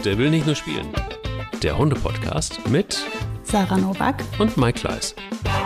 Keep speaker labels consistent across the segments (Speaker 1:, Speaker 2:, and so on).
Speaker 1: Der will nicht nur spielen. Der Hunde-Podcast mit
Speaker 2: Sarah Nowak
Speaker 1: und Mike Kleiss.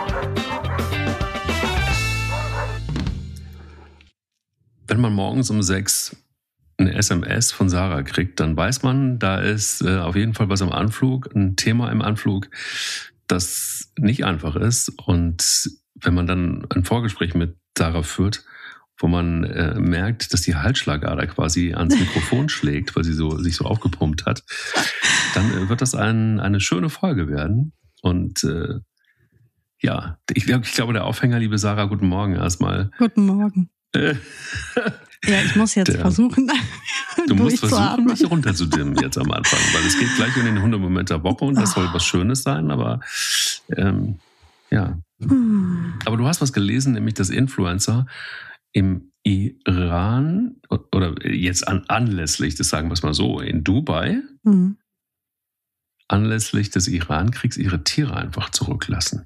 Speaker 1: Wenn man morgens um 6 eine SMS von Sarah kriegt, dann weiß man, da ist auf jeden Fall was am Anflug, ein Thema im Anflug, das nicht einfach ist. Und wenn man dann ein Vorgespräch mit Sarah führt, wo man merkt, dass die Halsschlagader quasi ans Mikrofon schlägt, weil sie sich so aufgepumpt hat, dann wird das eine schöne Folge werden. Und ich glaube, der Aufhänger, liebe Sarah, guten Morgen erstmal.
Speaker 2: Guten Morgen. Ja, ich muss jetzt versuchen,
Speaker 1: du musst versuchen, mich runterzudimmen jetzt am Anfang, weil es geht gleich um den Hundemoment der Woche und das soll was Schönes sein, aber Aber du hast was gelesen, nämlich dass Influencer im Iran oder jetzt anlässlich, das sagen wir es mal so, in Dubai, anlässlich des Iran-Kriegs ihre Tiere einfach zurücklassen.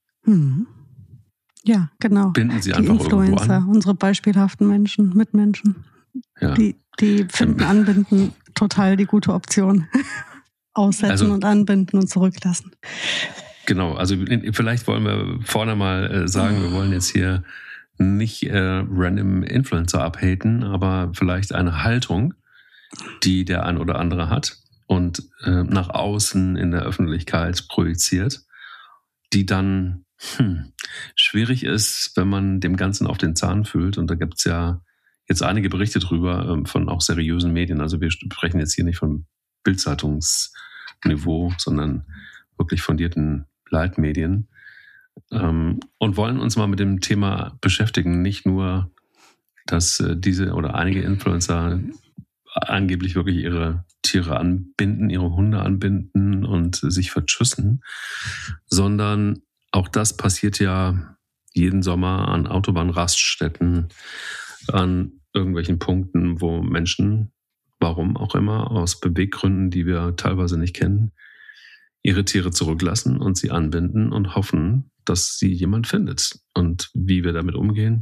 Speaker 2: Ja, genau.
Speaker 1: Binden sie
Speaker 2: die
Speaker 1: einfach
Speaker 2: Influencer,
Speaker 1: irgendwo an.
Speaker 2: Unsere beispielhaften Mitmenschen. Ja. Die finden Anbinden total die gute Option. Aussetzen und anbinden und zurücklassen.
Speaker 1: Genau, also vielleicht wollen wir vorne mal sagen, wir wollen jetzt hier nicht random Influencer abhaten, aber vielleicht eine Haltung, die der ein oder andere hat und nach außen in der Öffentlichkeit projiziert, die dann schwierig ist, wenn man dem Ganzen auf den Zahn fühlt. Und da gibt es ja jetzt einige Berichte drüber von auch seriösen Medien. Also wir sprechen jetzt hier nicht von Bild-Zeitungsniveau, sondern wirklich fundierten Leitmedien. Und wollen uns mal mit dem Thema beschäftigen. Nicht nur, dass diese oder einige Influencer angeblich wirklich ihre Tiere anbinden, ihre Hunde anbinden und sich verschüssen, sondern auch das passiert ja jeden Sommer an Autobahnraststätten, an irgendwelchen Punkten, wo Menschen, warum auch immer, aus Beweggründen, die wir teilweise nicht kennen, ihre Tiere zurücklassen und sie anbinden und hoffen, dass sie jemand findet. Und wie wir damit umgehen,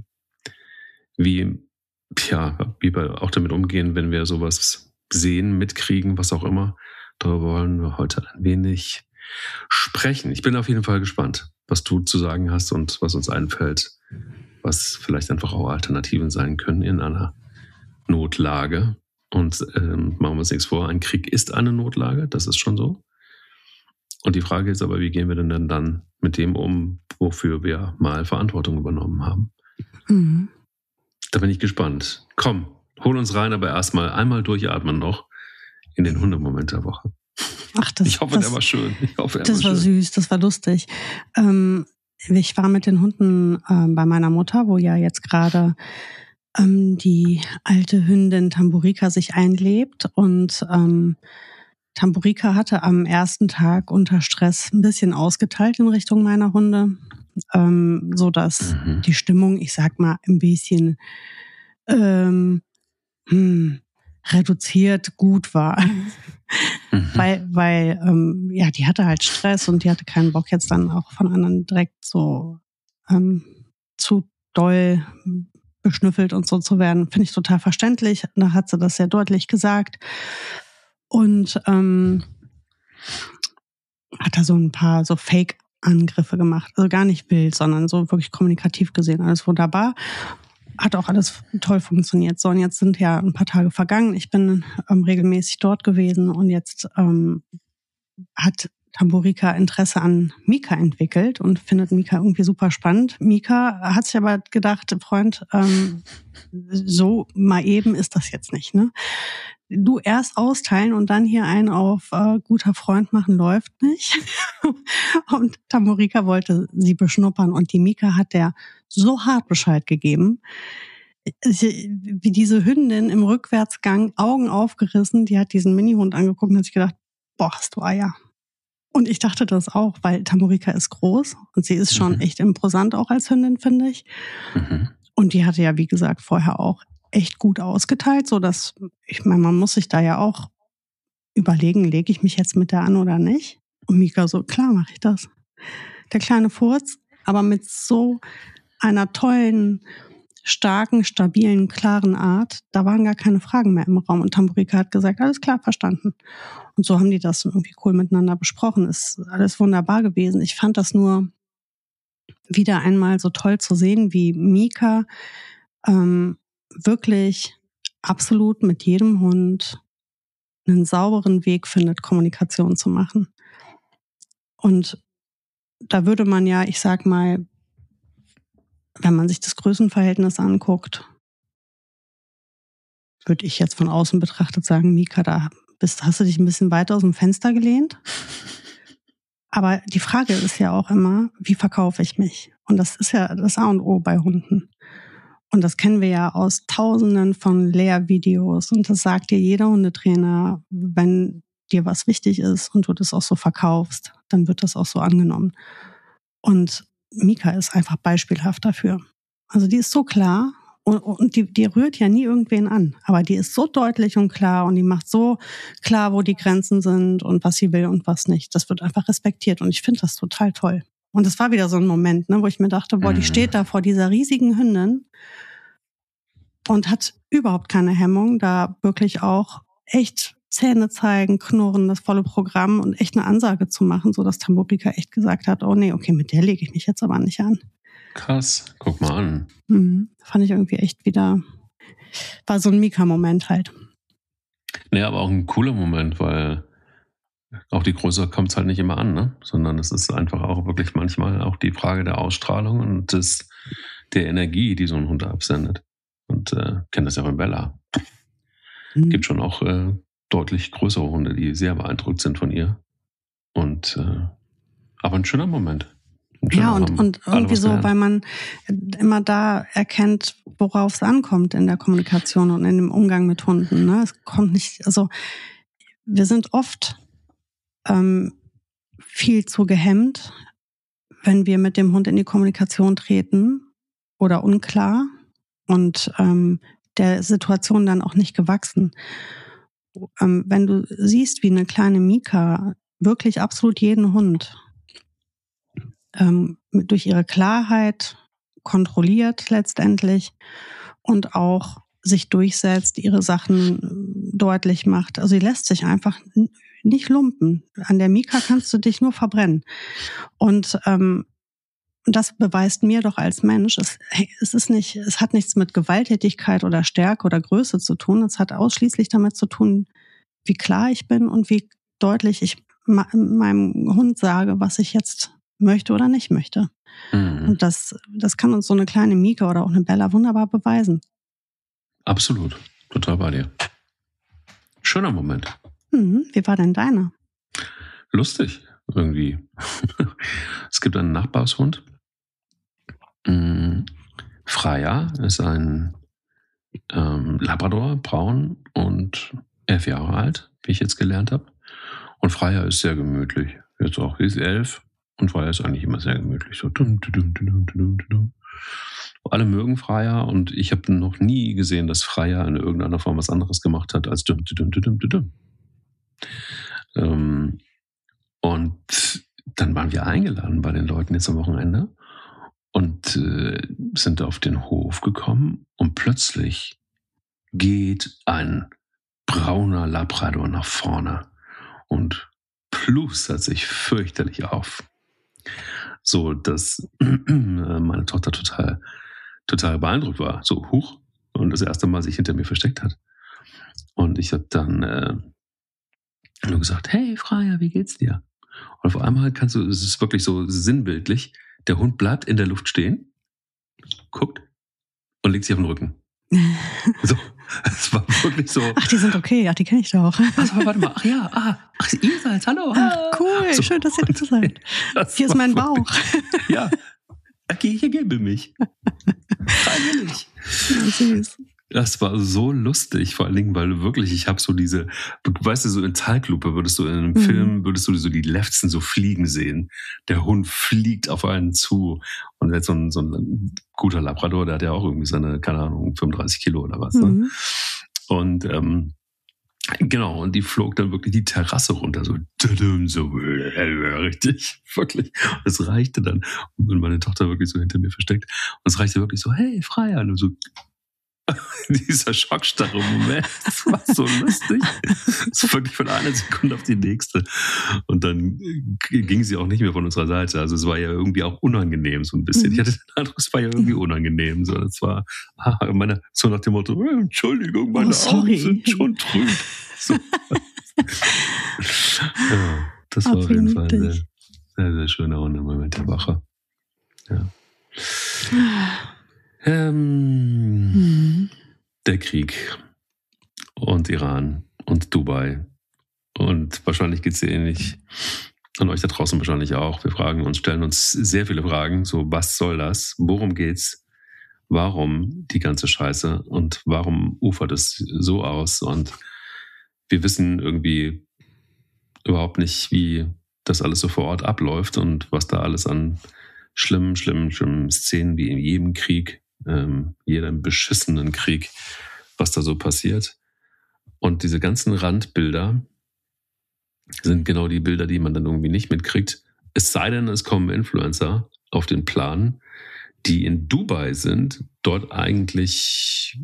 Speaker 1: wie wir auch damit umgehen, wenn wir sowas sehen, mitkriegen, was auch immer, darüber wollen wir heute ein wenig sprechen. Ich bin auf jeden Fall gespannt, was du zu sagen hast und was uns einfällt, was vielleicht einfach auch Alternativen sein können in einer Notlage. Und machen wir uns nichts vor, ein Krieg ist eine Notlage, das ist schon so. Und die Frage ist aber, wie gehen wir denn dann mit dem um, wofür wir mal Verantwortung übernommen haben? Da bin ich gespannt. Komm, hol uns rein, aber erstmal einmal durchatmen noch in den Hundemoment der Woche. Ich hoffe, der war schön.
Speaker 2: Das war süß, das war lustig. Ich war mit den Hunden bei meiner Mutter, wo ja jetzt gerade die alte Hündin Tamburika sich einlebt. Und Tamburika hatte am ersten Tag unter Stress ein bisschen ausgeteilt in Richtung meiner Hunde, so dass die Stimmung, ich sag mal, ein bisschen reduziert gut war. Weil die hatte halt Stress und die hatte keinen Bock jetzt dann auch von anderen direkt so zu doll beschnüffelt und so zu werden. Finde ich total verständlich. Da hat sie das sehr deutlich gesagt. Und hat da so ein paar so Fake-Angriffe gemacht. Also gar nicht wild, sondern so wirklich kommunikativ gesehen. Alles wunderbar. Hat auch alles toll funktioniert. So, und jetzt sind ja ein paar Tage vergangen. Ich bin regelmäßig dort gewesen und jetzt hat Tamburika Interesse an Mika entwickelt und findet Mika irgendwie super spannend. Mika hat sich aber gedacht, Freund, so mal eben ist das jetzt nicht, ne? Du erst austeilen und dann hier einen auf guter Freund machen läuft nicht. Und Tamburika wollte sie beschnuppern und die Mika hat der so hart Bescheid gegeben, wie diese Hündin im Rückwärtsgang, Augen aufgerissen, die hat diesen Minihund angeguckt und hat sich gedacht, boah, hast du Eier. Und ich dachte das auch, weil Tamburika ist groß und sie ist schon echt imposant auch als Hündin, finde ich. Und die hatte ja, wie gesagt, vorher auch echt gut ausgeteilt, so dass, ich meine, man muss sich da ja auch überlegen, lege ich mich jetzt mit der an oder nicht? Und Mika so, klar mache ich das. Der kleine Furz, aber mit so einer tollen starken, stabilen, klaren Art. Da waren gar keine Fragen mehr im Raum. Und Tamburika hat gesagt, alles klar, verstanden. Und so haben die das irgendwie cool miteinander besprochen. Ist alles wunderbar gewesen. Ich fand das nur wieder einmal so toll zu sehen, wie Mika wirklich absolut mit jedem Hund einen sauberen Weg findet, Kommunikation zu machen. Und da würde man ja, ich sag mal, wenn man sich das Größenverhältnis anguckt, würde ich jetzt von außen betrachtet sagen, Mika, hast du dich ein bisschen weiter aus dem Fenster gelehnt? Aber die Frage ist ja auch immer, wie verkaufe ich mich? Und das ist ja das A und O bei Hunden. Und das kennen wir ja aus Tausenden von Lehrvideos. Und das sagt dir jeder Hundetrainer, wenn dir was wichtig ist und du das auch so verkaufst, dann wird das auch so angenommen. Und Mika ist einfach beispielhaft dafür. Also die ist so klar und die rührt ja nie irgendwen an. Aber die ist so deutlich und klar und die macht so klar, wo die Grenzen sind und was sie will und was nicht. Das wird einfach respektiert und ich finde das total toll. Und es war wieder so ein Moment, ne, wo ich mir dachte, boah, die steht da vor dieser riesigen Hündin und hat überhaupt keine Hemmung, da wirklich auch echt Zähne zeigen, knurren, das volle Programm und echt eine Ansage zu machen, so dass Tamburika echt gesagt hat, oh nee, okay, mit der lege ich mich jetzt aber nicht an.
Speaker 1: Krass, guck mal an.
Speaker 2: Fand ich irgendwie echt wieder, war so ein Mika-Moment halt.
Speaker 1: Nee, aber auch ein cooler Moment, weil auf die Größe kommt es halt nicht immer an, ne? Sondern es ist einfach auch wirklich manchmal auch die Frage der Ausstrahlung und der Energie, die so ein Hund absendet. Und kenne das ja von Bella. Gibt schon auch deutlich größere Hunde, die sehr beeindruckt sind von ihr. Und aber ein schöner Moment.
Speaker 2: Ja, und irgendwie so, weil man immer da erkennt, worauf es ankommt in der Kommunikation und in dem Umgang mit Hunden. Ne? Es kommt nicht, also wir sind oft viel zu gehemmt, wenn wir mit dem Hund in die Kommunikation treten oder unklar und der Situation dann auch nicht gewachsen. Wenn du siehst, wie eine kleine Mika wirklich absolut jeden Hund durch ihre Klarheit kontrolliert letztendlich und auch sich durchsetzt, ihre Sachen deutlich macht. Also sie lässt sich einfach nicht lumpen. An der Mika kannst du dich nur verbrennen. Und das beweist mir doch als Mensch, es hat nichts mit Gewalttätigkeit oder Stärke oder Größe zu tun. Es hat ausschließlich damit zu tun, wie klar ich bin und wie deutlich ich meinem Hund sage, was ich jetzt möchte oder nicht möchte. Und das kann uns so eine kleine Mika oder auch eine Bella wunderbar beweisen.
Speaker 1: Absolut. Total bei dir. Schöner Moment.
Speaker 2: Wie war denn deiner?
Speaker 1: Lustig, irgendwie. Es gibt einen Nachbarshund. Freya ist ein Labrador, braun und 11 Jahre alt, wie ich jetzt gelernt habe. Und Freya ist sehr gemütlich. Jetzt auch, sie ist 11 und Freya ist eigentlich immer sehr gemütlich. So alle mögen Freya und ich habe noch nie gesehen, dass Freya in irgendeiner Form was anderes gemacht hat als und dann waren wir eingeladen bei den Leuten jetzt am Wochenende und sind auf den Hof gekommen und plötzlich geht ein brauner Labrador nach vorne und plustert sich fürchterlich auf. So, dass meine Tochter total beeindruckt war. So, huch. Und das erste Mal sich hinter mir versteckt hat. Und ich habe dann nur gesagt, hey Freya, wie geht's dir? Und auf einmal es ist wirklich so sinnbildlich, der Hund bleibt in der Luft stehen, guckt und legt sich auf den Rücken. So, es war wirklich so.
Speaker 2: Ach, die sind okay, die kenne ich doch.
Speaker 1: Also, warte mal, ihr seid, hallo.
Speaker 2: Cool, so. Schön, dass ihr da seid. Hier ist mein Bauch.
Speaker 1: Ja, okay, hier gebe mich. Freiwillig.
Speaker 2: Ja, süß.
Speaker 1: Das war so lustig, vor allen Dingen, weil wirklich, ich habe so weißt du, so in Zeitlupe würdest du in einem Film, würdest du so die Lefzen so fliegen sehen. Der Hund fliegt auf einen zu. Und jetzt so ein guter Labrador, der hat ja auch irgendwie seine, keine Ahnung, 35 Kilo oder was. Ne? Und Genau, und die flog dann wirklich die Terrasse runter, so richtig, wirklich. Es reichte dann, und meine Tochter wirklich so hinter mir versteckt, und es reichte wirklich so, hey, Freier, und so dieser schockstarre Moment, das war so lustig. Das ist wirklich von einer Sekunde auf die nächste. Und dann ging sie auch nicht mehr von unserer Seite. Also es war ja irgendwie auch unangenehm so ein bisschen. Ich hatte den Eindruck, es war ja irgendwie unangenehm. So, das war so nach dem Motto, Entschuldigung, meine Augen sind schon trüb. So. Ja, das war auf jeden Fall ein sehr, sehr, sehr schöner Moment der Woche. Ja. Der Krieg und Iran und Dubai. Und wahrscheinlich geht es dir ähnlich, an euch da draußen wahrscheinlich auch. Wir stellen uns sehr viele Fragen. So, was soll das? Worum geht's? Warum die ganze Scheiße? Und warum ufert es so aus? Und wir wissen irgendwie überhaupt nicht, wie das alles so vor Ort abläuft und was da alles an schlimmen Szenen wie in jedem Krieg, jedem beschissenen Krieg, was da so passiert. Und diese ganzen Randbilder sind genau die Bilder, die man dann irgendwie nicht mitkriegt. Es sei denn, es kommen Influencer auf den Plan, die in Dubai sind, dort eigentlich,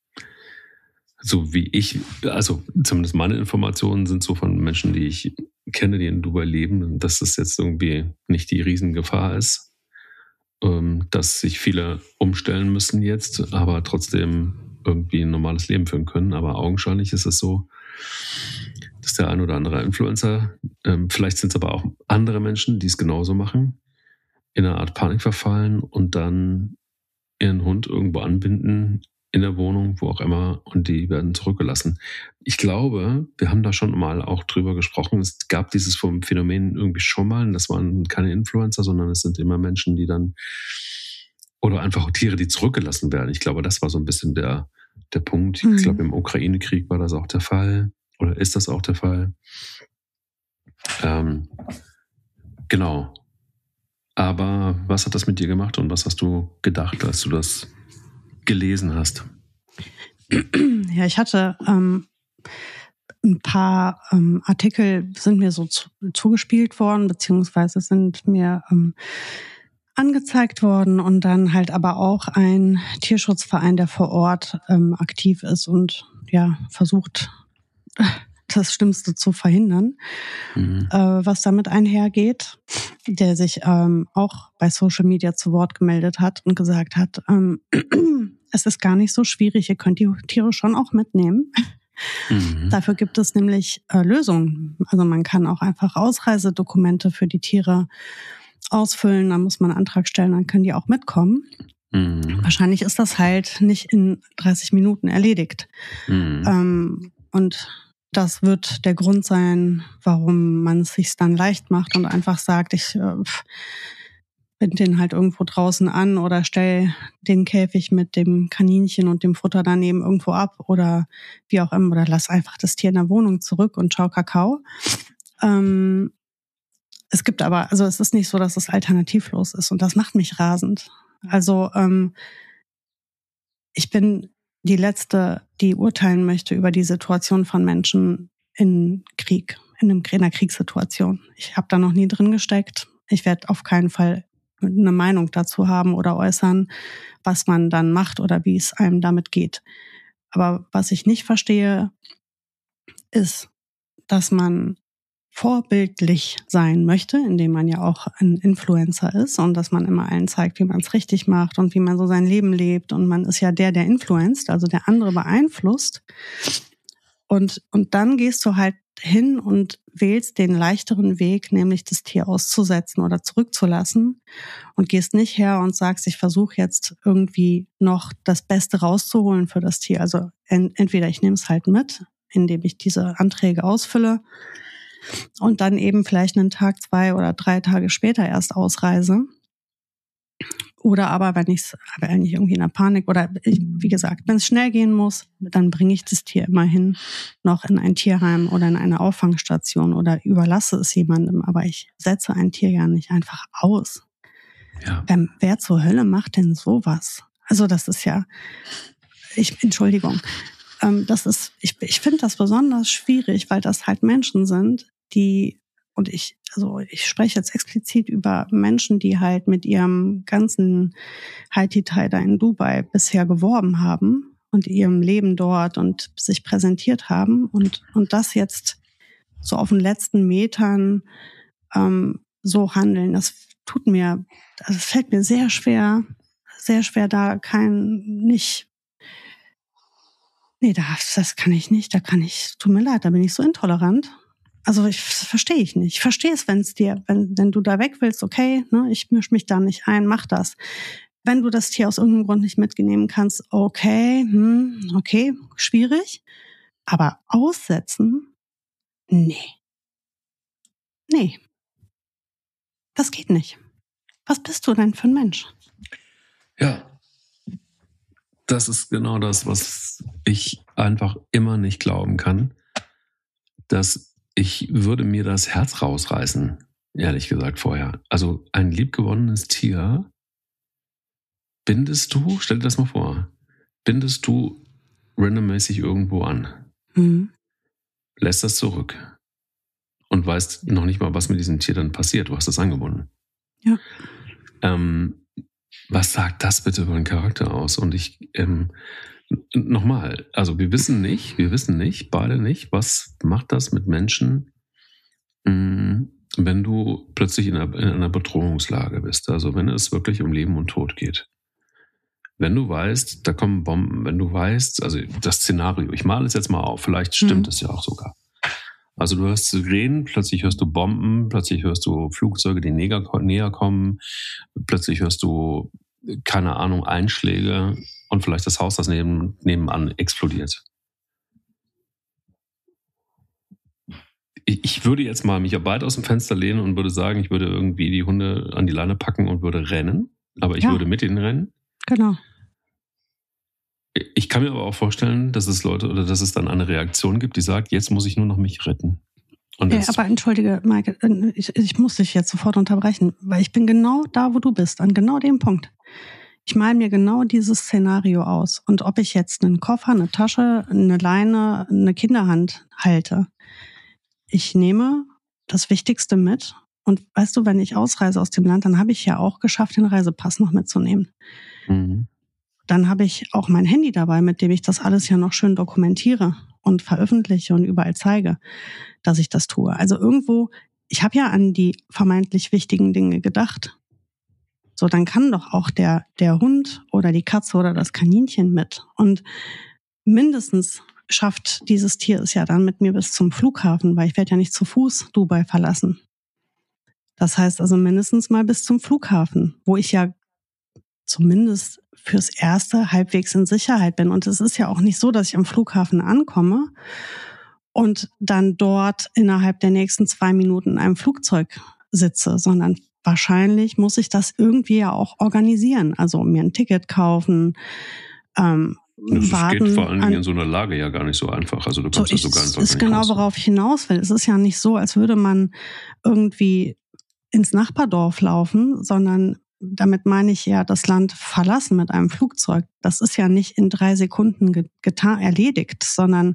Speaker 1: so wie ich, also zumindest meine Informationen sind so von Menschen, die ich kenne, die in Dubai leben, dass es jetzt irgendwie nicht die Riesengefahr ist, dass sich viele umstellen müssen jetzt, aber trotzdem irgendwie ein normales Leben führen können. Aber augenscheinlich ist es so, dass der ein oder andere Influencer, vielleicht sind es aber auch andere Menschen, die es genauso machen, in eine Art Panik verfallen und dann ihren Hund irgendwo anbinden, in der Wohnung, wo auch immer, und die werden zurückgelassen. Ich glaube, wir haben da schon mal auch drüber gesprochen, es gab dieses Phänomen irgendwie schon mal, und das waren keine Influencer, sondern es sind immer Menschen, die dann, oder einfach Tiere, die zurückgelassen werden. Ich glaube, das war so ein bisschen der Punkt. Ich glaube, im Ukraine-Krieg war das auch der Fall, oder ist das auch der Fall. Genau. Aber was hat das mit dir gemacht und was hast du gedacht, als du das gelesen hast?
Speaker 2: Ja, ich hatte ein paar Artikel sind mir so zugespielt worden, beziehungsweise sind mir angezeigt worden, und dann halt aber auch ein Tierschutzverein, der vor Ort aktiv ist und ja versucht, das Schlimmste zu verhindern, was damit einhergeht, der sich auch bei Social Media zu Wort gemeldet hat und gesagt hat, es ist gar nicht so schwierig, ihr könnt die Tiere schon auch mitnehmen. Dafür gibt es nämlich Lösungen. Also man kann auch einfach Ausreisedokumente für die Tiere ausfüllen, dann muss man einen Antrag stellen, dann können die auch mitkommen. Wahrscheinlich ist das halt nicht in 30 Minuten erledigt. Und das wird der Grund sein, warum man es sich dann leicht macht und einfach sagt, ich bind den halt irgendwo draußen an oder stell den Käfig mit dem Kaninchen und dem Futter daneben irgendwo ab oder wie auch immer, oder lass einfach das Tier in der Wohnung zurück und ciao Kakao. Es gibt aber, also es ist nicht so, dass es alternativlos ist, und das macht mich rasend. Also ich bin die Letzte, die urteilen möchte über die Situation von Menschen in Krieg, in einer Kriegssituation. Ich habe da noch nie drin gesteckt. Ich werde auf keinen Fall eine Meinung dazu haben oder äußern, was man dann macht oder wie es einem damit geht. Aber was ich nicht verstehe, ist, dass man vorbildlich sein möchte, indem man ja auch ein Influencer ist und dass man immer allen zeigt, wie man es richtig macht und wie man so sein Leben lebt. Und man ist ja der influenzt, also der andere beeinflusst. Und dann gehst du halt hin und wählst den leichteren Weg, nämlich das Tier auszusetzen oder zurückzulassen, und gehst nicht her und sagst, ich versuche jetzt irgendwie noch das Beste rauszuholen für das Tier. Also entweder ich nehme es halt mit, indem ich diese Anträge ausfülle und dann eben vielleicht einen Tag, 2 oder 3 Tage später erst ausreise. Oder aber, wenn ich eigentlich irgendwie in der Panik oder wie gesagt, wenn es schnell gehen muss, dann bringe ich das Tier immerhin noch in ein Tierheim oder in eine Auffangstation oder überlasse es jemandem. Aber ich setze ein Tier ja nicht einfach aus.
Speaker 1: Ja.
Speaker 2: Wer zur Hölle macht denn sowas? Also das ist ja, Entschuldigung, ich finde das besonders schwierig, weil das halt Menschen sind, ich spreche jetzt explizit über Menschen, die halt mit ihrem ganzen Haiti-Tai da in Dubai bisher geworben haben und ihrem Leben dort und sich präsentiert haben und das jetzt so auf den letzten Metern so handeln. Das fällt mir sehr schwer, da das kann ich nicht, tut mir leid, da bin ich so intolerant. Also verstehe ich nicht. Ich verstehe es, wenn du da weg willst, okay, ne, ich mische mich da nicht ein, mach das. Wenn du das Tier aus irgendeinem Grund nicht mitnehmen kannst, okay, schwierig. Aber aussetzen? Nee. Das geht nicht. Was bist du denn für ein Mensch?
Speaker 1: Ja, das ist genau das, was ich einfach immer nicht glauben kann, dass ich würde mir das Herz rausreißen, ehrlich gesagt vorher. Also ein liebgewonnenes Tier bindest du, stell dir das mal vor, bindest du randommäßig irgendwo an, lässt das zurück und weißt noch nicht mal, was mit diesem Tier dann passiert. Du hast es angebunden.
Speaker 2: Ja.
Speaker 1: Was sagt das bitte über den Charakter aus? Und nochmal, also wir wissen nicht, beide nicht, was macht das mit Menschen, wenn du plötzlich in einer Bedrohungslage bist, also wenn es wirklich um Leben und Tod geht. Wenn du weißt, da kommen Bomben, wenn du weißt, also das Szenario, ich male es jetzt mal auf, vielleicht stimmt es ja auch sogar. Also du hörst Sirenen, plötzlich hörst du Bomben, plötzlich hörst du Flugzeuge, die näher kommen, plötzlich hörst du, keine Ahnung, Einschläge und vielleicht das Haus, das nebenan explodiert. Ich würde jetzt mal mich weit aus dem Fenster lehnen und würde sagen, ich würde irgendwie die Hunde an die Leine packen und würde rennen, aber ich würde mit ihnen rennen.
Speaker 2: Genau.
Speaker 1: Ich kann mir aber auch vorstellen, dass es dann eine Reaktion gibt, die sagt, jetzt muss ich nur noch mich retten.
Speaker 2: Aber entschuldige, Maike, ich muss dich jetzt sofort unterbrechen, weil ich bin genau da, wo du bist, an genau dem Punkt. Ich male mir genau dieses Szenario aus. Und ob ich jetzt einen Koffer, eine Tasche, eine Leine, eine Kinderhand halte, ich nehme das Wichtigste mit. Und weißt du, wenn ich ausreise aus dem Land, dann habe ich ja auch geschafft, den Reisepass noch mitzunehmen. Mhm. Dann habe ich auch mein Handy dabei, mit dem ich das alles ja noch schön dokumentiere und veröffentliche und überall zeige, dass ich das tue. Also irgendwo, ich habe ja an die vermeintlich wichtigen Dinge gedacht. So, dann kann doch auch der Hund oder die Katze oder das Kaninchen mit. Und mindestens schafft dieses Tier es ja dann mit mir bis zum Flughafen, weil ich werde ja nicht zu Fuß Dubai verlassen. Das heißt also mindestens mal bis zum Flughafen, wo ich ja zumindest fürs Erste halbwegs in Sicherheit bin. Und es ist ja auch nicht so, dass ich am Flughafen ankomme und dann dort innerhalb der nächsten 2 Minuten in einem Flugzeug sitze, sondern wahrscheinlich muss ich das irgendwie ja auch organisieren. Also mir ein Ticket kaufen,
Speaker 1: warten. Das geht vor allen Dingen in so einer Lage ja gar nicht so einfach. Also du kommst ja sogar einfach
Speaker 2: nicht raus. Das ist genau, worauf ich hinaus will. Es ist ja nicht so, als würde man irgendwie ins Nachbardorf laufen, sondern damit meine ich ja das Land verlassen mit einem Flugzeug. Das ist ja nicht in 3 Sekunden erledigt, sondern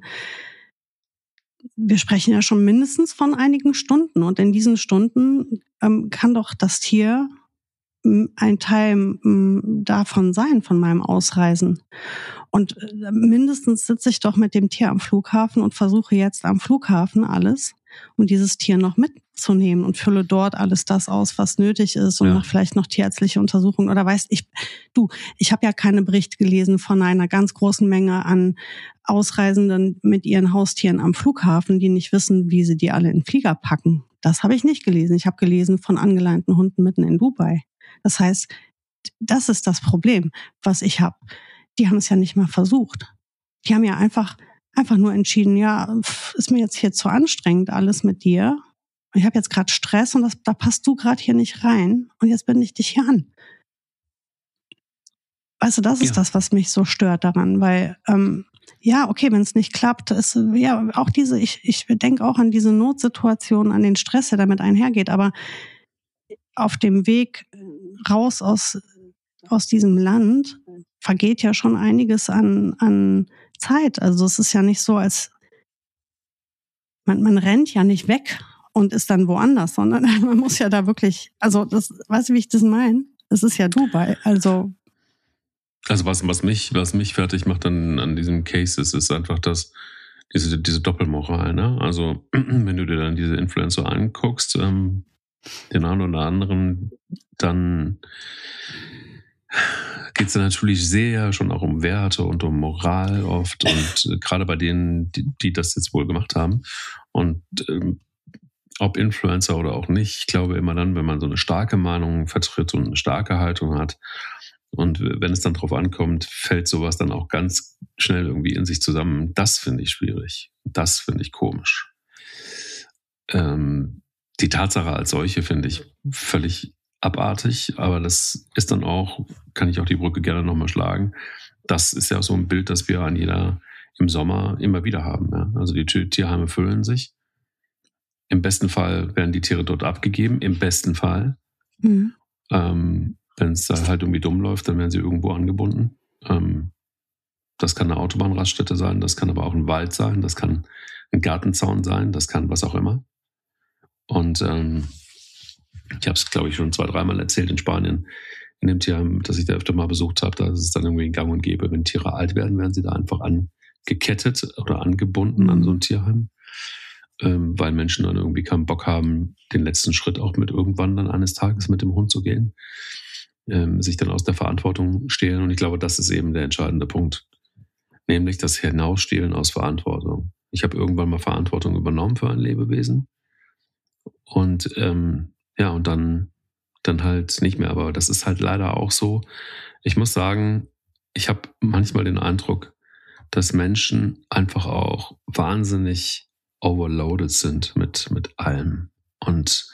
Speaker 2: wir sprechen ja schon mindestens von einigen Stunden. Und in diesen Stunden kann doch das Tier ein Teil davon sein, von meinem Ausreisen. Und mindestens sitze ich doch mit dem Tier am Flughafen und versuche jetzt am Flughafen alles, um dieses Tier noch mitzunehmen und fülle dort alles das aus, was nötig ist und mache vielleicht noch tierärztliche Untersuchungen. Oder ich habe ja keine Berichte gelesen von einer ganz großen Menge an Ausreisenden mit ihren Haustieren am Flughafen, die nicht wissen, wie sie die alle in den Flieger packen. Das habe ich nicht gelesen. Ich habe gelesen von angeleinten Hunden mitten in Dubai. Das heißt, das ist das Problem, was ich habe. Die haben es ja nicht mal versucht. Die haben ja einfach nur entschieden, ja, ist mir jetzt hier zu anstrengend, alles mit dir. Ich habe jetzt gerade Stress und da passt du gerade hier nicht rein und jetzt binde ich dich hier an. Weißt du, das ist das, was mich so stört daran, weil okay, wenn es nicht klappt, ist ja auch ich denke auch an diese Notsituation, an den Stress, der damit einhergeht, aber auf dem Weg raus aus diesem Land vergeht ja schon einiges an Zeit. Also es ist ja nicht so, als man rennt ja nicht weg und ist dann woanders, sondern man muss ja da wirklich, also das, weißt du, wie ich das meine? Es ist ja Dubai, also
Speaker 1: was mich fertig macht an diesem Case ist einfach diese Doppelmoral, ne? Also wenn du dir dann diese Influencer anguckst, den einen oder anderen, dann geht es dann natürlich sehr schon auch um Werte und um Moral oft und gerade bei denen, die das jetzt wohl gemacht haben und ob Influencer oder auch nicht, ich glaube immer dann, wenn man so eine starke Meinung vertritt und eine starke Haltung hat und wenn es dann drauf ankommt, fällt sowas dann auch ganz schnell irgendwie in sich zusammen. Das finde ich schwierig. Das finde ich komisch. Die Tatsache als solche finde ich völlig abartig, aber das ist dann auch, kann ich auch die Brücke gerne nochmal schlagen, das ist ja so ein Bild, das wir im Sommer immer wieder haben. Ja? Also die Tierheime füllen sich. Im besten Fall werden die Tiere dort abgegeben, im besten Fall. Mhm. Wenn es da halt irgendwie dumm läuft, dann werden sie irgendwo angebunden. Das kann eine Autobahnraststätte sein, das kann aber auch ein Wald sein, das kann ein Gartenzaun sein, das kann was auch immer. Und ich habe es, glaube ich, schon 2-3 Mal erzählt in Spanien, in dem Tierheim, das ich da öfter mal besucht habe, da ist es dann irgendwie gang und gäbe, wenn Tiere alt werden, werden sie da einfach angekettet oder angebunden an so ein Tierheim, weil Menschen dann irgendwie keinen Bock haben, den letzten Schritt auch mit irgendwann dann eines Tages mit dem Hund zu gehen, sich dann aus der Verantwortung stehlen. Und ich glaube, das ist eben der entscheidende Punkt, nämlich das Hinausstehlen aus Verantwortung. Ich habe irgendwann mal Verantwortung übernommen für ein Lebewesen und und dann halt nicht mehr. Aber das ist halt leider auch so. Ich muss sagen, ich habe manchmal den Eindruck, dass Menschen einfach auch wahnsinnig overloaded sind mit allem und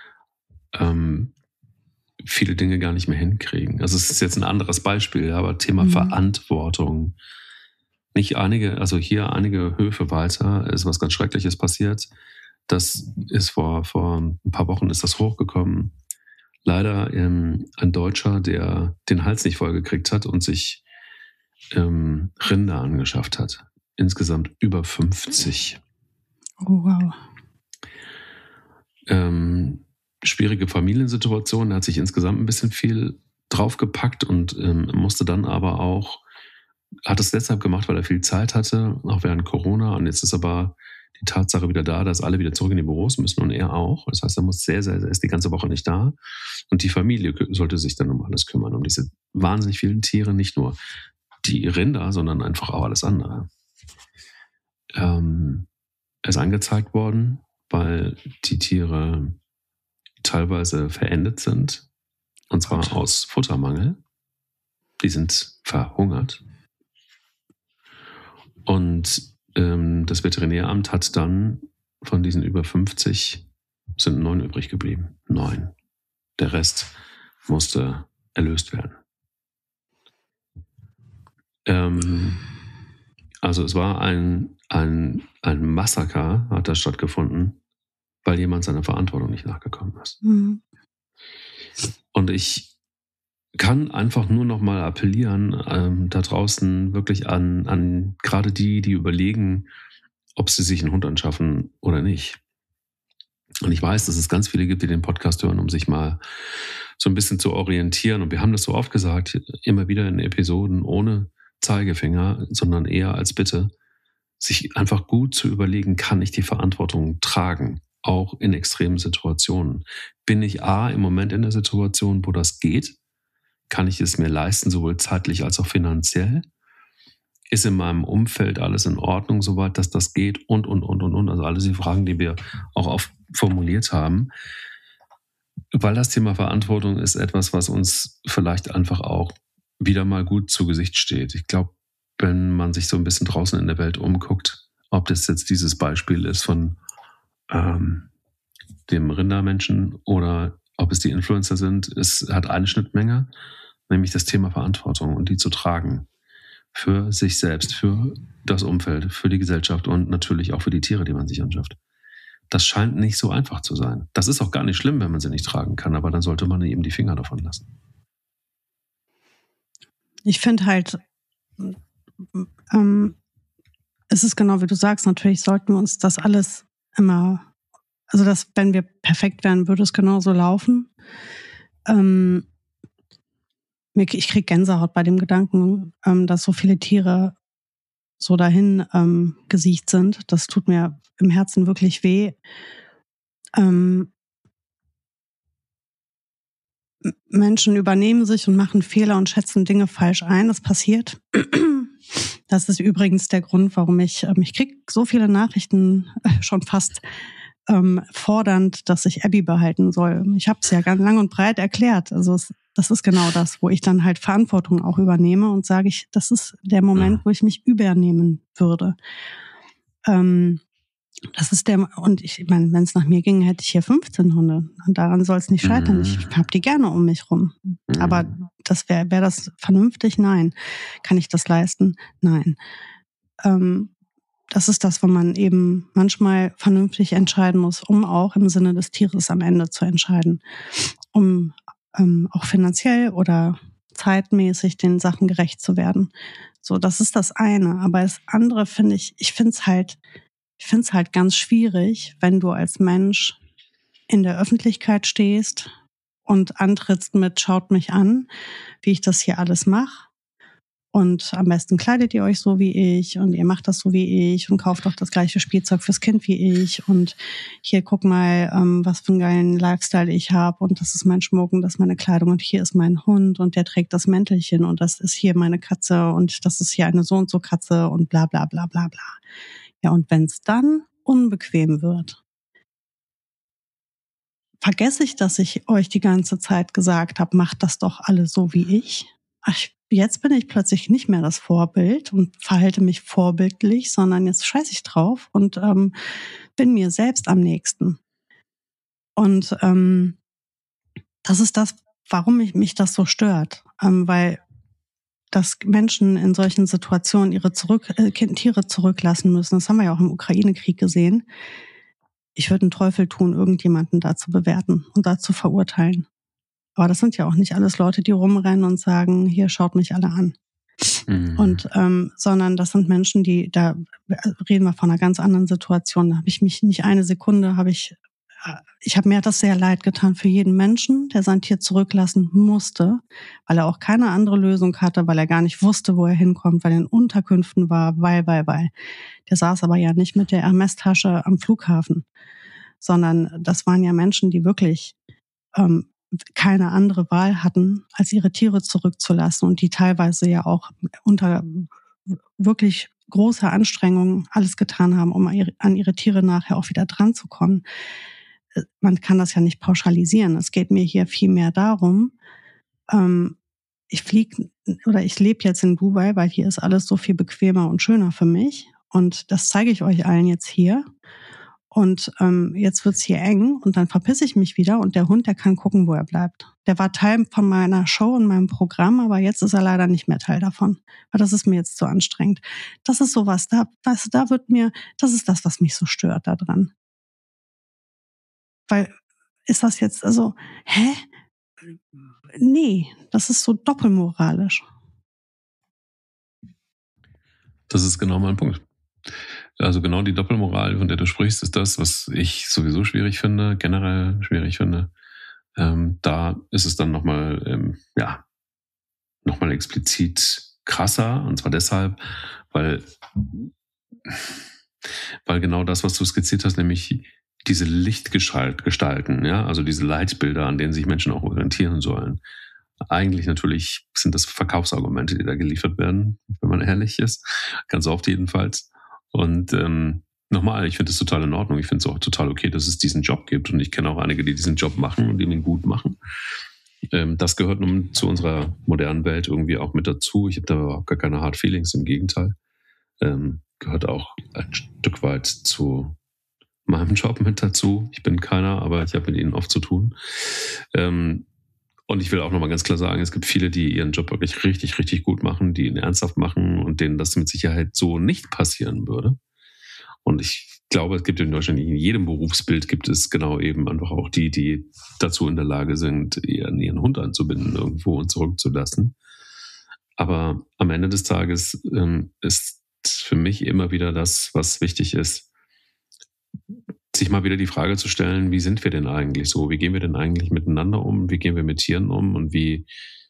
Speaker 1: viele Dinge gar nicht mehr hinkriegen. Also es ist jetzt ein anderes Beispiel, aber Thema Verantwortung. Also hier einige Höfe weiter ist was ganz Schreckliches passiert. Das ist vor ein paar Wochen ist das hochgekommen. Leider ein Deutscher, der den Hals nicht vollgekriegt hat und sich Rinder angeschafft hat. Insgesamt über 50.
Speaker 2: Oh, wow.
Speaker 1: Schwierige Familiensituation. Er hat sich insgesamt ein bisschen viel draufgepackt und musste dann aber auch, hat es deshalb gemacht, weil er viel Zeit hatte, auch während Corona. Und jetzt ist aber die Tatsache wieder da, dass alle wieder zurück in die Büros müssen und er auch. Das heißt, er ist die ganze Woche nicht da. Und die Familie sollte sich dann um alles kümmern, um diese wahnsinnig vielen Tiere, nicht nur die Rinder, sondern einfach auch alles andere. Er ist angezeigt worden, weil die Tiere teilweise verendet sind, und zwar aus Futtermangel. Die sind verhungert. Und das Veterinäramt hat dann von diesen über 50 sind 9 übrig geblieben. 9. Der Rest musste erlöst werden. Also es war ein Massaker, hat da stattgefunden, weil jemand seiner Verantwortung nicht nachgekommen ist. Mhm. Und ich kann einfach nur noch mal appellieren, da draußen wirklich an gerade die überlegen, ob sie sich einen Hund anschaffen oder nicht. Und ich weiß, dass es ganz viele gibt, die den Podcast hören, um sich mal so ein bisschen zu orientieren. Und wir haben das so oft gesagt, immer wieder in Episoden ohne Zeigefinger, sondern eher als Bitte, sich einfach gut zu überlegen, kann ich die Verantwortung tragen, auch in extremen Situationen. Bin ich im Moment in der Situation, wo das geht? Kann ich es mir leisten, sowohl zeitlich als auch finanziell? Ist in meinem Umfeld alles in Ordnung, soweit dass das geht? Und. Also alle die Fragen, die wir auch oft formuliert haben. Weil das Thema Verantwortung ist etwas, was uns vielleicht einfach auch wieder mal gut zu Gesicht steht. Ich glaube, wenn man sich so ein bisschen draußen in der Welt umguckt, ob das jetzt dieses Beispiel ist von dem Rindermenschen oder ob es die Influencer sind, es hat eine Schnittmenge, nämlich das Thema Verantwortung und die zu tragen. Für sich selbst, für das Umfeld, für die Gesellschaft und natürlich auch für die Tiere, die man sich anschafft. Das scheint nicht so einfach zu sein. Das ist auch gar nicht schlimm, wenn man sie nicht tragen kann, aber dann sollte man eben die Finger davon lassen.
Speaker 2: Ich finde halt, es ist genau wie du sagst, natürlich sollten wir uns das alles immer, also dass, wenn wir perfekt wären, würde es genauso laufen. Ich kriege Gänsehaut bei dem Gedanken, dass so viele Tiere so dahin gesiecht sind. Das tut mir im Herzen wirklich weh. Menschen übernehmen sich und machen Fehler und schätzen Dinge falsch ein. Das passiert. Das ist übrigens der Grund, warum ich kriege so viele Nachrichten schon fast fordernd, dass ich Abby behalten soll. Ich habe es ja ganz lang und breit erklärt. Also das ist genau das, wo ich dann halt Verantwortung auch übernehme und sage ich, das ist der Moment, wo ich mich übernehmen würde. Das ist und ich meine, wenn es nach mir ging, hätte ich hier 15 Hunde. Und daran soll es nicht scheitern. Ich habe die gerne um mich rum. Aber das wäre das vernünftig? Nein. Kann ich das leisten? Nein. Das ist das, wo man eben manchmal vernünftig entscheiden muss, um auch im Sinne des Tieres am Ende zu entscheiden. Um auch finanziell oder zeitmäßig den Sachen gerecht zu werden. So, das ist das eine. Aber das andere finde ich finde es halt ganz schwierig, wenn du als Mensch in der Öffentlichkeit stehst und antrittst mit "Schaut mich an, wie ich das hier alles mache. Und am besten kleidet ihr euch so wie ich und ihr macht das so wie ich und kauft doch das gleiche Spielzeug fürs Kind wie ich. Und hier guck mal, was für einen geilen Lifestyle ich habe. Und das ist mein Schmuck und das ist meine Kleidung und hier ist mein Hund und der trägt das Mäntelchen und das ist hier meine Katze und das ist hier eine so und so Katze und bla bla bla bla bla." Ja, und wenn es dann unbequem wird, vergesse ich, dass ich euch die ganze Zeit gesagt habe, macht das doch alle so wie ich. Jetzt bin ich plötzlich nicht mehr das Vorbild und verhalte mich vorbildlich, sondern jetzt scheiße ich drauf und bin mir selbst am nächsten. Und das ist das, warum mich das so stört. Weil dass Menschen in solchen Situationen ihre Tiere zurücklassen müssen. Das haben wir ja auch im Ukraine-Krieg gesehen. Ich würde einen Teufel tun, irgendjemanden da zu bewerten und da zu verurteilen. Aber das sind ja auch nicht alles Leute, die rumrennen und sagen, hier, schaut mich alle an. Und sondern das sind Menschen, da reden wir von einer ganz anderen Situation. Da habe ich mich nicht eine Sekunde, mir hat das sehr leid getan für jeden Menschen, der sein Tier zurücklassen musste, weil er auch keine andere Lösung hatte, weil er gar nicht wusste, wo er hinkommt, weil er in Unterkünften war, weil. Der saß aber ja nicht mit der Hermes-Tasche am Flughafen, sondern das waren ja Menschen, die wirklich keine andere Wahl hatten, als ihre Tiere zurückzulassen und die teilweise ja auch unter wirklich großer Anstrengung alles getan haben, um an ihre Tiere nachher auch wieder dran zu kommen. Man kann das ja nicht pauschalisieren. Es geht mir hier viel mehr darum, ich lebe jetzt in Dubai, weil hier ist alles so viel bequemer und schöner für mich. Und das zeige ich euch allen jetzt hier. Und jetzt wird's hier eng und dann verpisse ich mich wieder und der Hund, der kann gucken, wo er bleibt. Der war Teil von meiner Show und meinem Programm, aber jetzt ist er leider nicht mehr Teil davon. Weil das ist mir jetzt zu anstrengend. Das ist sowas, das ist das, was mich so stört daran. Weil, ist das jetzt, also, Nee, das ist so doppelmoralisch.
Speaker 1: Das ist genau mein Punkt. Also genau die Doppelmoral, von der du sprichst, ist das, was ich sowieso schwierig finde, generell schwierig finde. Da ist es dann nochmal explizit krasser. Und zwar deshalb, weil genau das, was du skizziert hast, nämlich diese Lichtgestalten, ja, also diese Leitbilder, an denen sich Menschen auch orientieren sollen. Eigentlich natürlich sind das Verkaufsargumente, die da geliefert werden, wenn man ehrlich ist. Ganz oft jedenfalls. Und nochmal, ich finde es total in Ordnung. Ich finde es auch total okay, dass es diesen Job gibt. Und ich kenne auch einige, die diesen Job machen und die ihn gut machen. Das gehört nun zu unserer modernen Welt irgendwie auch mit dazu. Ich habe da überhaupt gar keine Hard Feelings, im Gegenteil. Gehört auch ein Stück weit zu meinem Job mit dazu. Ich bin keiner, aber ich habe mit ihnen oft zu tun. Und ich will auch nochmal ganz klar sagen, es gibt viele, die ihren Job wirklich richtig, richtig gut machen, die ihn ernsthaft machen und denen das mit Sicherheit so nicht passieren würde. Und ich glaube, es gibt in Deutschland, in jedem Berufsbild gibt es genau eben einfach auch die dazu in der Lage sind, ihren Hund anzubinden irgendwo und zurückzulassen. Aber am Ende des Tages ist für mich immer wieder das, was wichtig ist, sich mal wieder die Frage zu stellen, wie sind wir denn eigentlich so? Wie gehen wir denn eigentlich miteinander um? Wie gehen wir mit Tieren um? Und wie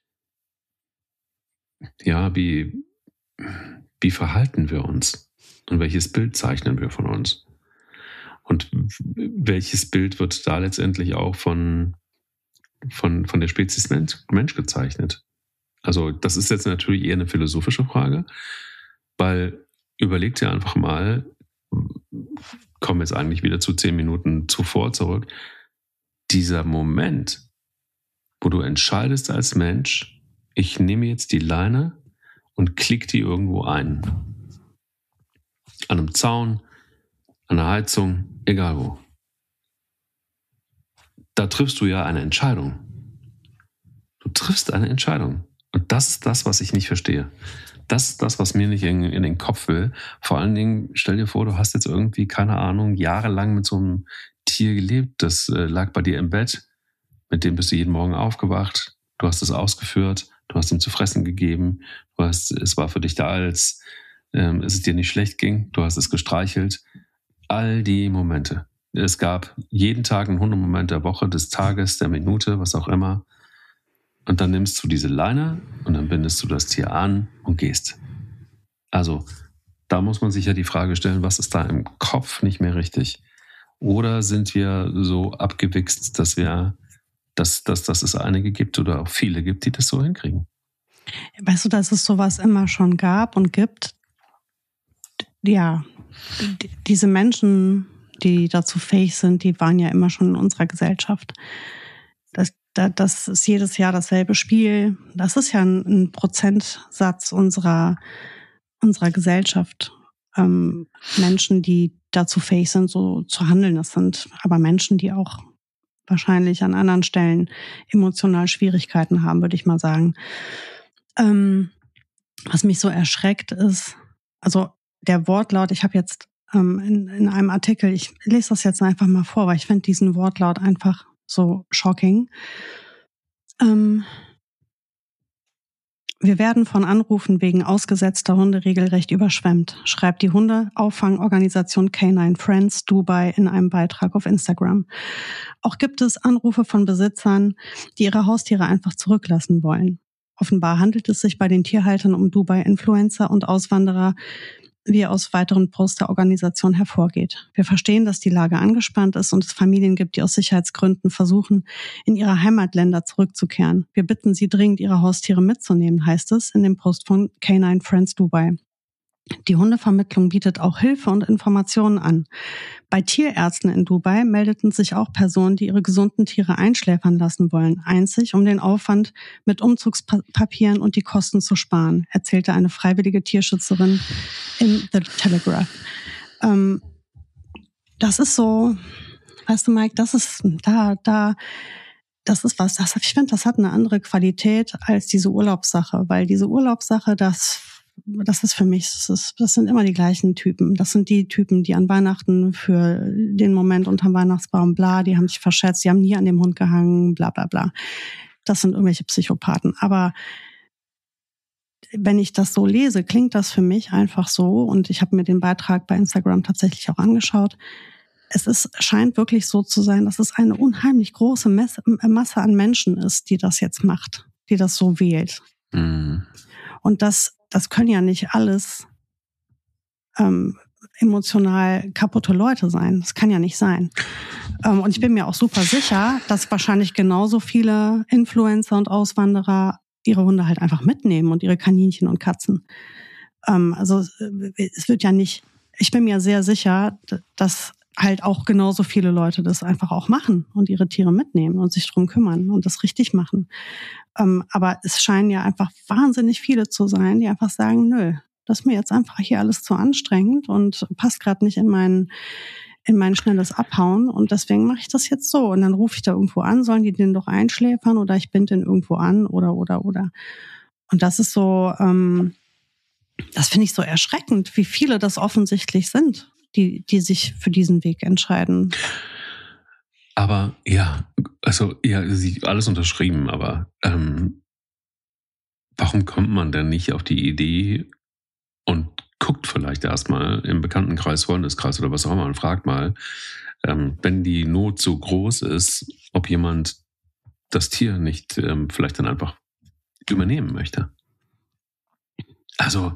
Speaker 1: verhalten wir uns? Und welches Bild zeichnen wir von uns? Und welches Bild wird da letztendlich auch von der Spezies Mensch gezeichnet? Also das ist jetzt natürlich eher eine philosophische Frage, weil überleg dir einfach mal, kommen jetzt eigentlich wieder zu 10 Minuten zuvor zurück, dieser Moment, wo du entscheidest als Mensch, ich nehme jetzt die Leine und klick die irgendwo ein. An einem Zaun, an der Heizung, egal wo. Da triffst du ja eine Entscheidung. Du triffst eine Entscheidung. Und das ist das, was ich nicht verstehe. Das ist das, was mir nicht in den Kopf will. Vor allen Dingen, stell dir vor, du hast jetzt irgendwie, keine Ahnung, jahrelang mit so einem Tier gelebt. Das lag bei dir im Bett. Mit dem bist du jeden Morgen aufgewacht. Du hast es ausgeführt. Du hast ihm zu fressen gegeben. Es war für dich da, als es dir nicht schlecht ging. Du hast es gestreichelt. All die Momente. Es gab jeden Tag einen Hundemoment der Woche, des Tages, der Minute, was auch immer. Und dann nimmst du diese Leine und dann bindest du das Tier an und gehst. Also, da muss man sich ja die Frage stellen, was ist da im Kopf nicht mehr richtig? Oder sind wir so abgewichst, dass es einige gibt oder auch viele gibt, die das so hinkriegen?
Speaker 2: Weißt du, dass es sowas immer schon gab und gibt? Ja, diese Menschen, die dazu fähig sind, die waren ja immer schon in unserer Gesellschaft. Das ist jedes Jahr dasselbe Spiel. Das ist ja ein Prozentsatz unserer Gesellschaft. Menschen, die dazu fähig sind, so zu handeln. Das sind aber Menschen, die auch wahrscheinlich an anderen Stellen emotional Schwierigkeiten haben, würde ich mal sagen. Was mich so erschreckt ist, also der Wortlaut, ich habe jetzt in einem Artikel, ich lese das jetzt einfach mal vor, weil ich finde diesen Wortlaut einfach so shocking. Wir werden von Anrufen wegen ausgesetzter Hunde regelrecht überschwemmt, schreibt die Hundeauffangorganisation Canine Friends Dubai in einem Beitrag auf Instagram. Auch gibt es Anrufe von Besitzern, die ihre Haustiere einfach zurücklassen wollen. Offenbar handelt es sich bei den Tierhaltern um Dubai-Influencer und Auswanderer, wie aus weiteren Posts der Organisation hervorgeht. Wir verstehen, dass die Lage angespannt ist und es Familien gibt, die aus Sicherheitsgründen versuchen, in ihre Heimatländer zurückzukehren. Wir bitten Sie dringend, Ihre Haustiere mitzunehmen, heißt es in dem Post von Canine Friends Dubai. Die Hundevermittlung bietet auch Hilfe und Informationen an. Bei Tierärzten in Dubai meldeten sich auch Personen, die ihre gesunden Tiere einschläfern lassen wollen, einzig um den Aufwand mit Umzugspapieren und die Kosten zu sparen, erzählte eine freiwillige Tierschützerin in The Telegraph. Das ist so, weißt du, Mike, das ist das ist was, ich finde, das hat eine andere Qualität als diese Urlaubssache, weil diese Urlaubssache, das ist für mich, das sind immer die gleichen Typen. Das sind die Typen, die an Weihnachten für den Moment unterm Weihnachtsbaum, bla, die haben sich verschätzt, die haben nie an dem Hund gehangen, bla bla bla. Das sind irgendwelche Psychopathen. Aber wenn ich das so lese, klingt das für mich einfach so, und ich habe mir den Beitrag bei Instagram tatsächlich auch angeschaut, scheint wirklich so zu sein, dass es eine unheimlich große Masse an Menschen ist, die das jetzt macht, die das so wählt. Mhm. Und das können ja nicht alles emotional kaputte Leute sein. Das kann ja nicht sein. Und ich bin mir auch super sicher, dass wahrscheinlich genauso viele Influencer und Auswanderer ihre Hunde halt einfach mitnehmen und ihre Kaninchen und Katzen. Also es wird ja nicht, ich bin mir sehr sicher, dass halt auch genauso viele Leute das einfach auch machen und ihre Tiere mitnehmen und sich drum kümmern und das richtig machen. Aber es scheinen ja einfach wahnsinnig viele zu sein, die einfach sagen, nö, das ist mir jetzt einfach hier alles zu anstrengend und passt gerade nicht in mein schnelles Abhauen, und deswegen mache ich das jetzt so. Und dann rufe ich da irgendwo an, sollen die den doch einschläfern, oder ich binde den irgendwo an oder. Und das ist so, das finde ich so erschreckend, wie viele das offensichtlich sind, die sich für diesen Weg entscheiden.
Speaker 1: Aber ja, also ja, alles unterschrieben, aber warum kommt man denn nicht auf die Idee und guckt vielleicht erstmal im Bekanntenkreis, Freundeskreis oder was auch immer und fragt mal, wenn die Not so groß ist, ob jemand das Tier nicht vielleicht dann einfach übernehmen möchte. Also,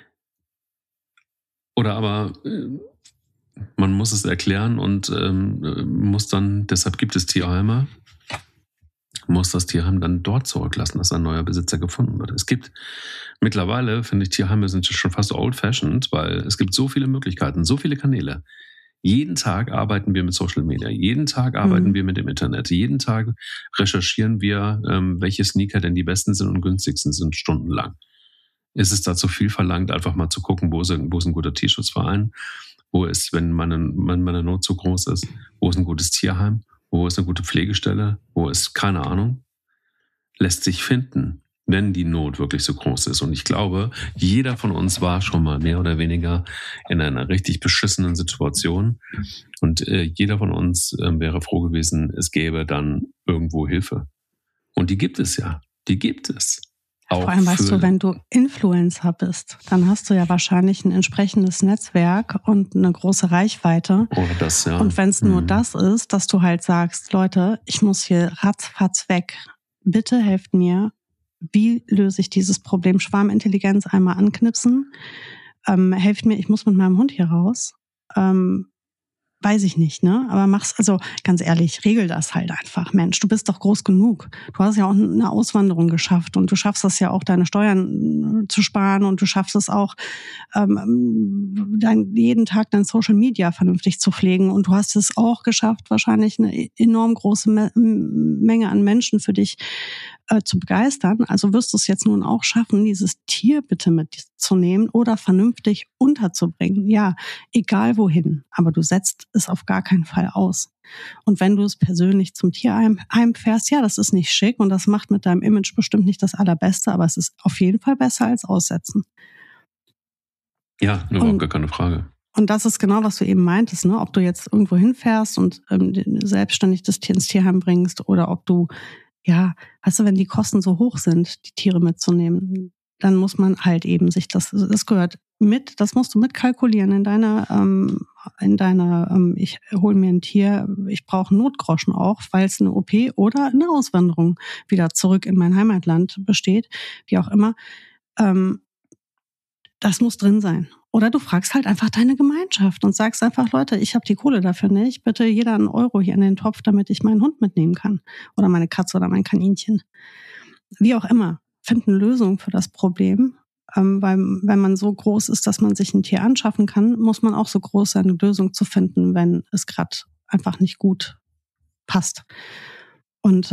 Speaker 1: oder aber man muss es erklären und muss dann, deshalb gibt es Tierheime, muss das Tierheim dann dort zurücklassen, dass ein neuer Besitzer gefunden wird. Es gibt mittlerweile, finde ich, Tierheime sind schon fast old-fashioned, weil es gibt so viele Möglichkeiten, so viele Kanäle. Jeden Tag arbeiten wir mit Social Media, jeden Tag arbeiten wir mit dem Internet, jeden Tag recherchieren wir, welche Sneaker denn die besten sind und günstigsten sind, stundenlang. Ist es dazu viel verlangt, einfach mal zu gucken, wo ist ein guter Tierschutzverein, wo ist, wenn meine Not so groß ist, wo ist ein gutes Tierheim, wo ist eine gute Pflegestelle, wo ist, keine Ahnung, lässt sich finden, wenn die Not wirklich so groß ist. Und ich glaube, jeder von uns war schon mal mehr oder weniger in einer richtig beschissenen Situation. Und jeder von uns wäre froh gewesen, es gäbe dann irgendwo Hilfe. Und die gibt es ja. Die gibt es.
Speaker 2: Vor allem, weißt du, wenn du Influencer bist, dann hast du ja wahrscheinlich ein entsprechendes Netzwerk und eine große Reichweite.
Speaker 1: Oh, das, ja.
Speaker 2: Und wenn es nur das ist, dass du halt sagst, Leute, ich muss hier ratzfatz weg. Bitte helft mir. Wie löse ich dieses Problem? Schwarmintelligenz einmal anknipsen. Helft mir, ich muss mit meinem Hund hier raus. Weiß ich nicht, ne? Aber mach's, also ganz ehrlich, regel das halt einfach. Mensch, du bist doch groß genug. Du hast ja auch eine Auswanderung geschafft und du schaffst das ja auch, deine Steuern zu sparen und du schaffst es auch, jeden Tag dein Social Media vernünftig zu pflegen und du hast es auch geschafft, wahrscheinlich eine enorm große Menge an Menschen für dich zu begeistern. Also wirst du es jetzt nun auch schaffen, dieses Tier bitte mitzunehmen oder vernünftig unterzubringen. Ja, egal wohin, aber du setzt es auf gar keinen Fall aus. Und wenn du es persönlich zum Tierheim fährst, ja, das ist nicht schick und das macht mit deinem Image bestimmt nicht das Allerbeste, aber es ist auf jeden Fall besser als aussetzen.
Speaker 1: Ja, überhaupt gar keine Frage.
Speaker 2: Und das ist genau, was du eben meintest, ne? Ob du jetzt irgendwo hinfährst und selbstständig das Tier ins Tierheim bringst oder ob du, ja, weißt du, wenn die Kosten so hoch sind, die Tiere mitzunehmen, dann muss man halt eben sich das gehört mit, das musst du mitkalkulieren in deiner, ich hole mir ein Tier, ich brauche Notgroschen auch, weil es eine OP oder eine Auswanderung wieder zurück in mein Heimatland besteht, wie auch immer. Das muss drin sein. Oder du fragst halt einfach deine Gemeinschaft und sagst einfach, Leute, ich habe die Kohle dafür nicht. Bitte jeder einen Euro hier in den Topf, damit ich meinen Hund mitnehmen kann. Oder meine Katze oder mein Kaninchen. Wie auch immer. Finden Lösungen für das Problem. Weil wenn man so groß ist, dass man sich ein Tier anschaffen kann, muss man auch so groß sein, eine Lösung zu finden, wenn es gerade einfach nicht gut passt. Und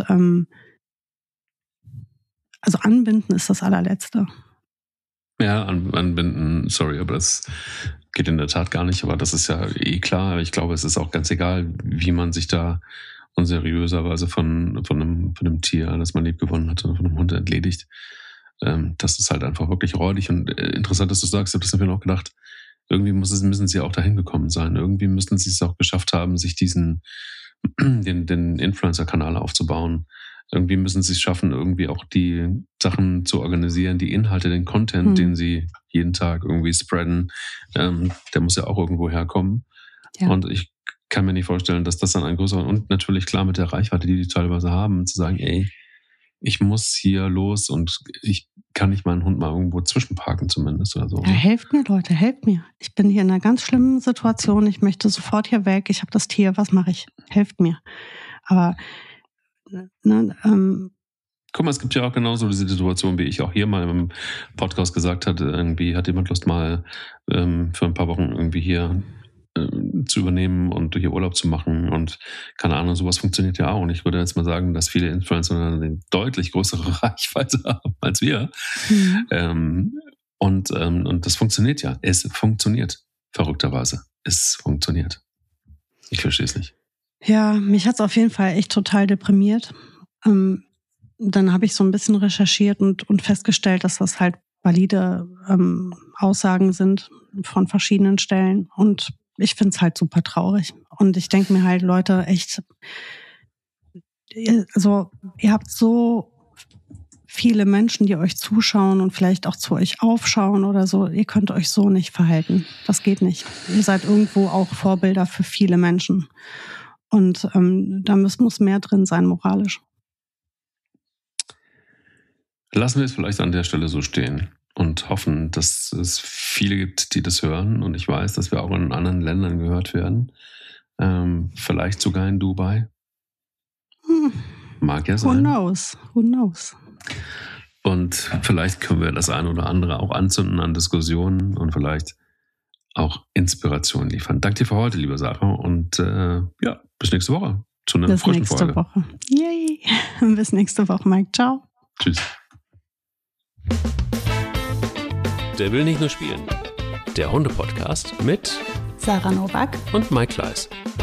Speaker 2: also anbinden ist das allerletzte.
Speaker 1: Ja, anbinden, sorry, aber das geht in der Tat gar nicht, aber das ist ja eh klar. Ich glaube, es ist auch ganz egal, wie man sich da unseriöserweise von einem Tier, das man lieb gewonnen hat, oder von einem Hund entledigt. Das ist halt einfach wirklich räudig und interessant, dass du sagst, ich habe das mir noch gedacht, irgendwie müssen sie auch dahin gekommen sein. Irgendwie müssen sie es auch geschafft haben, sich den Influencer-Kanal aufzubauen. Irgendwie müssen sie es schaffen, irgendwie auch die Sachen zu organisieren, die Inhalte, den Content, den sie jeden Tag irgendwie spreaden, der muss ja auch irgendwo herkommen. Ja. Und ich kann mir nicht vorstellen, dass das dann ein größerer, und natürlich klar mit der Reichweite, die teilweise haben, zu sagen, ey, ich muss hier los und ich kann nicht meinen Hund mal irgendwo zwischenparken zumindest oder so.
Speaker 2: Ja, helft mir, Leute, helft mir. Ich bin hier in einer ganz schlimmen Situation, ich möchte sofort hier weg, ich habe das Tier, was mache ich? Helft mir. Aber
Speaker 1: guck mal, es gibt ja auch genauso diese Situation, wie ich auch hier mal im Podcast gesagt hatte, irgendwie hat jemand Lust mal für ein paar Wochen irgendwie hier zu übernehmen und hier Urlaub zu machen und keine Ahnung, sowas funktioniert ja auch. Und ich würde jetzt mal sagen, dass viele Influencer eine deutlich größere Reichweite haben als wir. Und das funktioniert ja. Es funktioniert, verrückterweise. Es funktioniert. Ich verstehe es nicht.
Speaker 2: Ja, mich hat es auf jeden Fall echt total deprimiert. Dann habe ich so ein bisschen recherchiert und festgestellt, dass das halt valide Aussagen sind von verschiedenen Stellen. Und ich finde es halt super traurig. Und ich denke mir halt, Leute, echt, also ihr habt so viele Menschen, die euch zuschauen und vielleicht auch zu euch aufschauen oder so, ihr könnt euch so nicht verhalten. Das geht nicht. Ihr seid irgendwo auch Vorbilder für viele Menschen. Und da muss mehr drin sein, moralisch.
Speaker 1: Lassen wir es vielleicht an der Stelle so stehen und hoffen, dass es viele gibt, die das hören. Und ich weiß, dass wir auch in anderen Ländern gehört werden. Vielleicht sogar in Dubai. Mag ja sein.
Speaker 2: Who knows?
Speaker 1: Und vielleicht können wir das eine oder andere auch anzünden an Diskussionen und vielleicht auch Inspiration liefern. Danke dir für heute, liebe Sarah. Und bis nächste Woche zu einer frischen Folge.
Speaker 2: Bis nächste Woche. Yay. Bis nächste Woche, Mike. Ciao.
Speaker 1: Tschüss.
Speaker 3: Der will nicht nur spielen. Der Hunde-Podcast mit
Speaker 2: Sarah Nowak
Speaker 3: und Mike Kleiss.